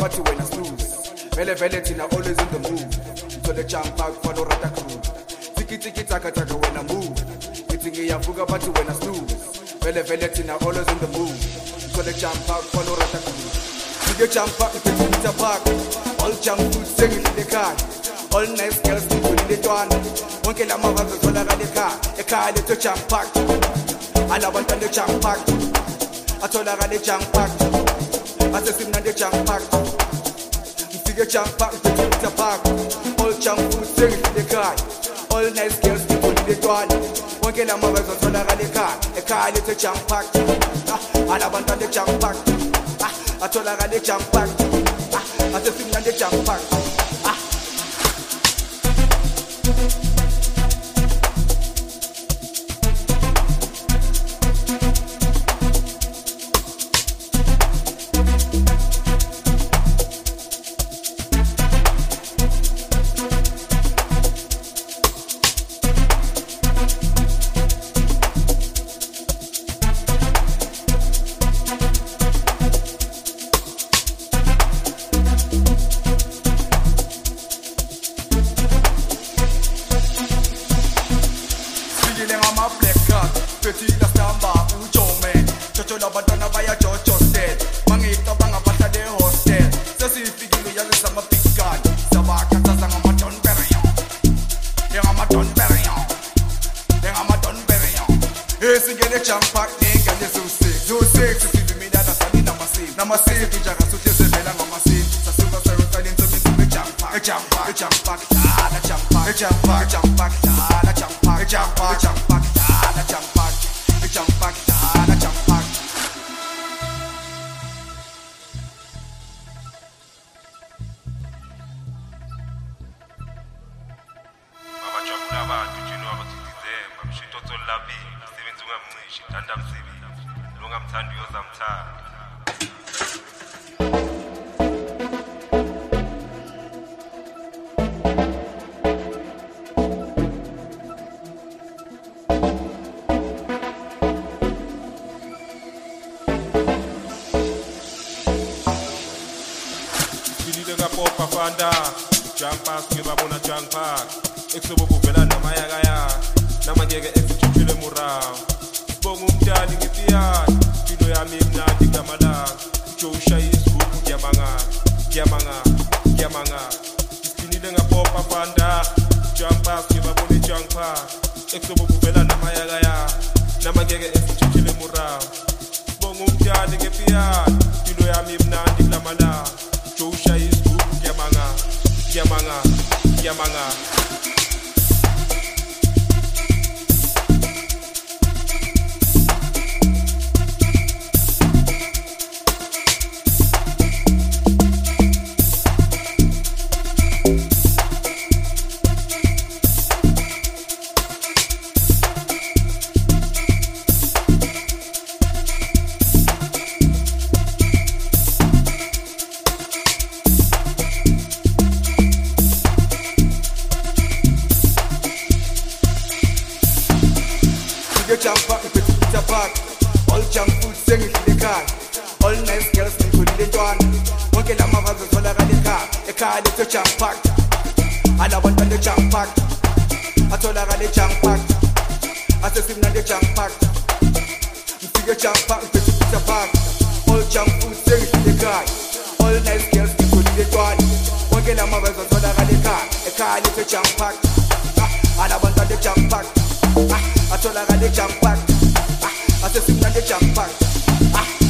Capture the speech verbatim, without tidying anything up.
bathi wena snooze vele vele thina always in the move ngithole jump back follow rata crew tiki tiki taka taka wena move ngithi ngiyavuka bathi wena snooze vele vele thina always in the move ngithole jump back follow rata crew sike jump back ngiphethe park all jump food sengidle ekhaya all nice girls ngidlulile twana wonke lamabazi tholakala ekhaya ekhaya letho jump back alabantwana jump back atholakala jump back ase simnande jump back ngifike jump back ngiphethe park all jump food sengidle ekhaya all nice girls ngidlulile twana wonke lamabazi tholakala ekhaya ekhaya letho jump back alabantwana jump back atholakala jump back ase simnande jump back I told her I jump back. I said, "Simna, they jump back."